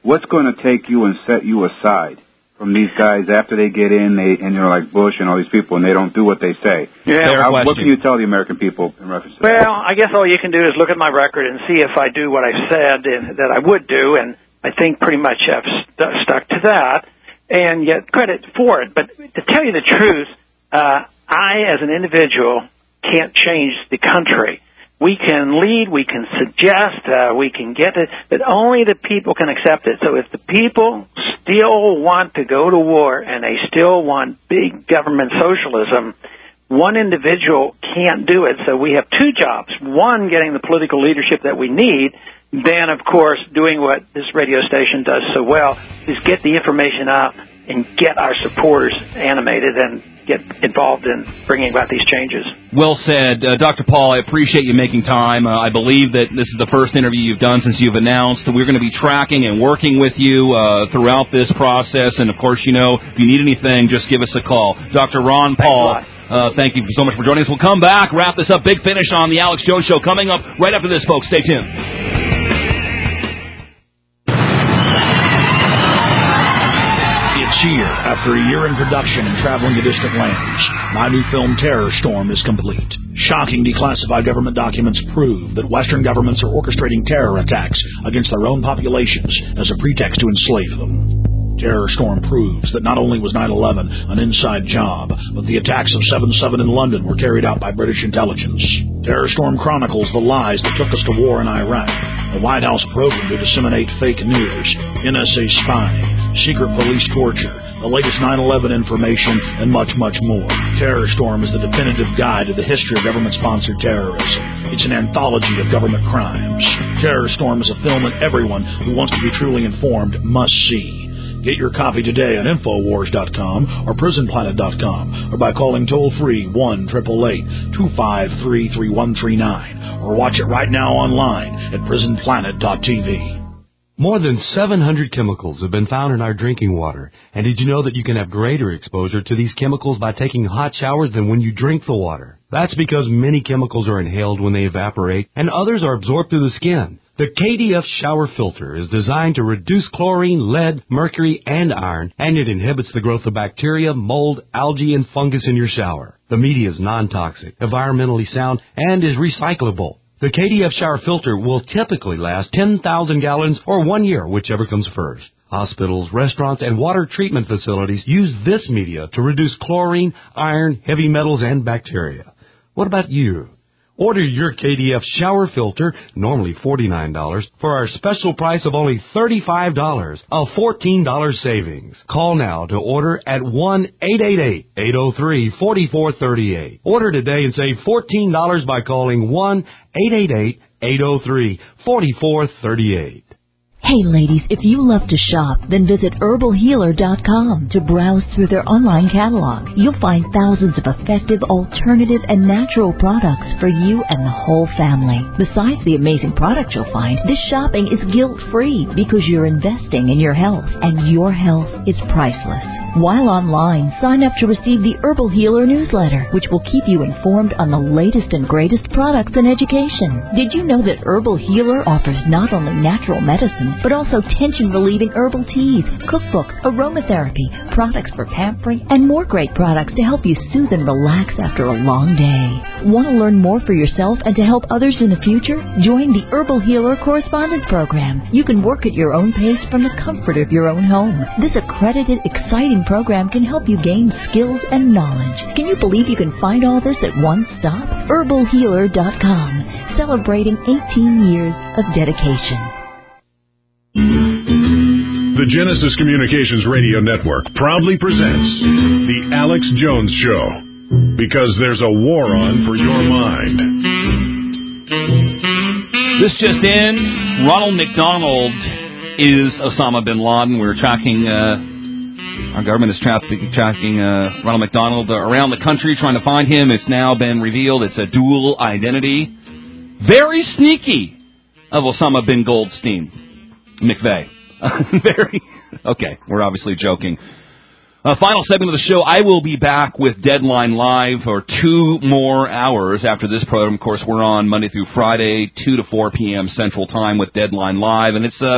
what's going to take you and set you aside from these guys after they get in, and they're like Bush and all these people, and they don't do what they say? Yeah. What can you tell the American people in reference to that? Well, I guess all you can do is look at my record and see if I do what I've said that I would do, and I think pretty much I've stuck to that and get credit for it. But to tell you the truth, I, as an individual, can't change the country. We can lead, we can suggest, we can get it, but only the people can accept it. So if the people still want to go to war and they still want big government socialism, one individual can't do it. So we have two jobs. One, getting the political leadership that we need. Then, of course, doing what this radio station does so well is get the information out and get our supporters animated and get involved in bringing about these changes. Well said. Dr. Paul, I appreciate you making time. I believe that this is the first interview you've done since you've announced. We're going to be tracking and working with you throughout this process. And, of course, if you need anything, just give us a call. Dr. Ron Paul, thank you so much for joining us. We'll come back, wrap this up. Big finish on the Alex Jones Show coming up right after this, folks. Stay tuned. Here, after a year in production and traveling to distant lands, my new film Terror Storm is complete. Shocking declassified government documents prove that Western governments are orchestrating terror attacks against their own populations as a pretext to enslave them. Terror Storm proves that not only was 9/11 an inside job, but the attacks of 7/7 in London were carried out by British intelligence. Terror Storm chronicles the lies that took us to war in Iraq, the White House program to disseminate fake news, NSA spying, secret police torture, the latest 9/11 information, and much, much more. Terror Storm is the definitive guide to the history of government-sponsored terrorism. It's an anthology of government crimes. Terror Storm is a film that everyone who wants to be truly informed must see. Get your copy today at Infowars.com or PrisonPlanet.com or by calling toll-free 1-888-253-3139 or watch it right now online at PrisonPlanet.tv. More than 700 chemicals have been found in our drinking water. And did you know that you can have greater exposure to these chemicals by taking hot showers than when you drink the water? That's because many chemicals are inhaled when they evaporate and others are absorbed through the skin. The KDF shower filter is designed to reduce chlorine, lead, mercury, and iron, and it inhibits the growth of bacteria, mold, algae, and fungus in your shower. The media is non-toxic, environmentally sound, and is recyclable. The KDF shower filter will typically last 10,000 gallons or 1 year, whichever comes first. Hospitals, restaurants, and water treatment facilities use this media to reduce chlorine, iron, heavy metals, and bacteria. What about you? Order your KDF shower filter, normally $49, for our special price of only $35, a $14 savings. Call now to order at 1-888-803-4438. Order today and save $14 by calling 1-888-803-4438. Hey ladies, if you love to shop, then visit herbalhealer.com to browse through their online catalog. You'll find thousands of effective, alternative, and natural products for you and the whole family. Besides the amazing products you'll find, this shopping is guilt-free because you're investing in your health, and your health is priceless. While online, sign up to receive the Herbal Healer newsletter, which will keep you informed on the latest and greatest products and education. Did you know that Herbal Healer offers not only natural medicine, but also tension-relieving herbal teas, cookbooks, aromatherapy, products for pampering, and more great products to help you soothe and relax after a long day. Want to learn more for yourself and to help others in the future? Join the Herbal Healer Correspondence Program. You can work at your own pace from the comfort of your own home. This accredited, exciting program can help you gain skills and knowledge. Can you believe you can find all this at one stop? herbalhealer.com, celebrating 18 years of dedication. The Genesis Communications Radio Network proudly presents The Alex Jones Show, because there's a war on for your mind. This just in, Ronald McDonald is Osama bin Laden. We're tracking, our government is tracking Ronald McDonald around the country, trying to find him. It's now been revealed it's a dual identity. Very sneaky of Osama bin Goldstein. McVeigh. Okay, we're obviously joking. Final segment of the show, I will be back with Deadline Live for 2 more hours after this program. Of course, we're on Monday through Friday, 2 to 4 p.m. Central Time with Deadline Live, and it's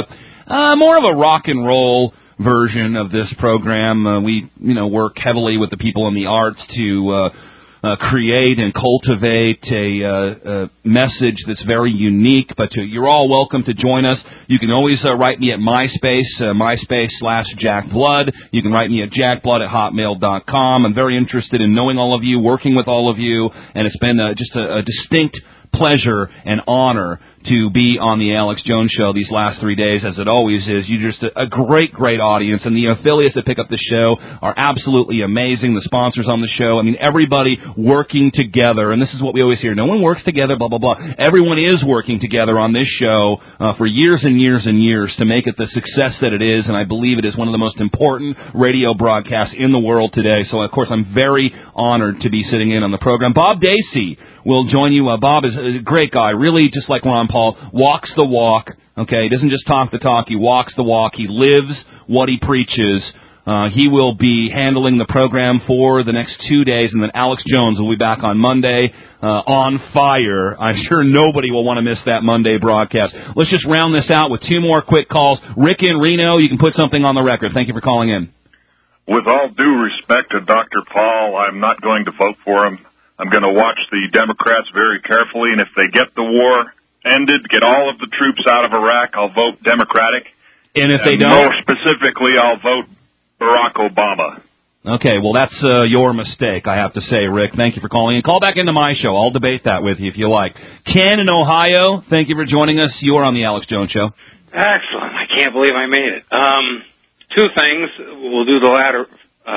more of a rock and roll version of this program. We, work heavily with the people in the arts to create and cultivate a message that's very unique, but you're all welcome to join us. You can always write me at MySpace/Jack Blood. You can write me at jackblood@hotmail.com. I'm very interested in knowing all of you, working with all of you, and it's been just a distinct pleasure and honor to be on the Alex Jones Show these last 3 days, as it always is. You're just a great, great audience, and the affiliates that pick up the show are absolutely amazing. The sponsors on the show, everybody working together, and this is what we always hear. No one works together, blah, blah, blah. Everyone is working together on this show for years and years and years to make it the success that it is, and I believe it is one of the most important radio broadcasts in the world today. So, of course, I'm very honored to be sitting in on the program. Bob Dacey will join you. Bob is a great guy, really just like Ron Paul, walks the walk, okay? He doesn't just talk the talk, he walks the walk. He lives what he preaches. He will be handling the program for the next 2 days, and then Alex Jones will be back on Monday on fire. I'm sure nobody will want to miss that Monday broadcast. Let's just round this out with 2 more quick calls. Rick in Reno, you can put something on the record. Thank you for calling in. With all due respect to Dr. Paul, I'm not going to vote for him. I'm going to watch the Democrats very carefully, and if they get the war ended, get all of the troops out of Iraq, I'll vote Democratic. And if they don't? More specifically, I'll vote Barack Obama. Okay, well, that's your mistake, I have to say, Rick. Thank you for calling in. Call back into my show. I'll debate that with you if you like. Ken in Ohio, thank you for joining us. You are on the Alex Jones Show. Excellent. I can't believe I made it. 2 things. We'll do the latter.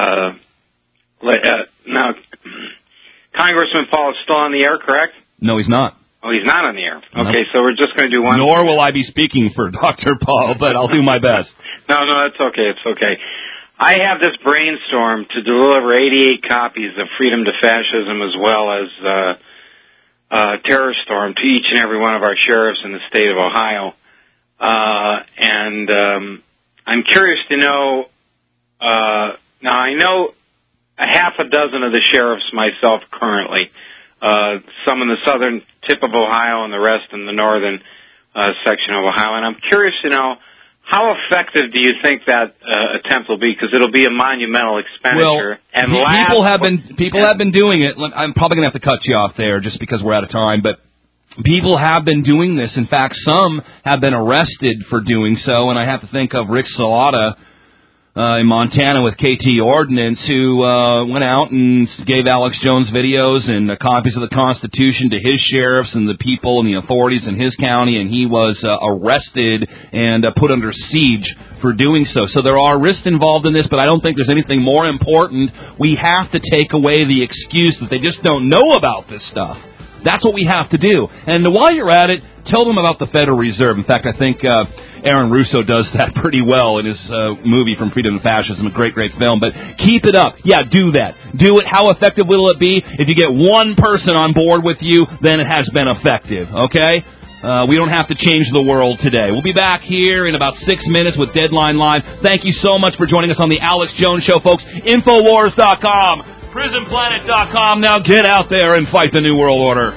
Now, Congressman Paul is still on the air, correct? No, he's not. Oh, he's not on the air. Okay, Nope. So we're just going to do one. Nor will I be speaking for Dr. Paul, but I'll do my best. No, that's okay. It's okay. I have this brainstorm to deliver 88 copies of Freedom to Fascism as well as Terror Storm to each and every one of our sheriffs in the state of Ohio. And I'm curious to know, now I know a half a dozen of the sheriffs myself currently, some in the southern tip of Ohio and the rest in the northern section of Ohio. And I'm curious to know, how effective do you think that attempt will be? Because it'll be a monumental expenditure. Well, and people have been doing it. I'm probably going to have to cut you off there just because we're out of time, but people have been doing this. In fact, some have been arrested for doing so, and I have to think of Rick Salata in Montana with KT Ordnance, who went out and gave Alex Jones videos and copies of the Constitution to his sheriffs and the people and the authorities in his county, and he was arrested and put under siege for doing so. So there are risks involved in this, but I don't think there's anything more important. We have to take away the excuse that they just don't know about this stuff. That's what we have to do. And while you're at it, tell them about the Federal Reserve. In fact, I think Aaron Russo does that pretty well in his movie From Freedom to Fascism, a great, great film. But keep it up. Yeah, do that. Do it. How effective will it be? If you get one person on board with you, then it has been effective, okay? We don't have to change the world today. We'll be back here in about 6 minutes with Deadline Live. Thank you so much for joining us on the Alex Jones Show, folks. Infowars.com. PrisonPlanet.com. Now get out there and fight the New World Order.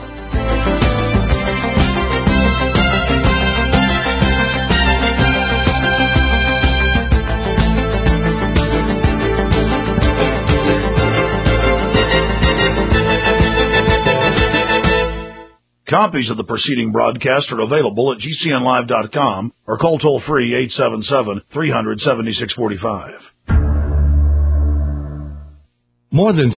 Copies of the preceding broadcast are available at GCNlive.com or call toll-free 877-300-7645. More than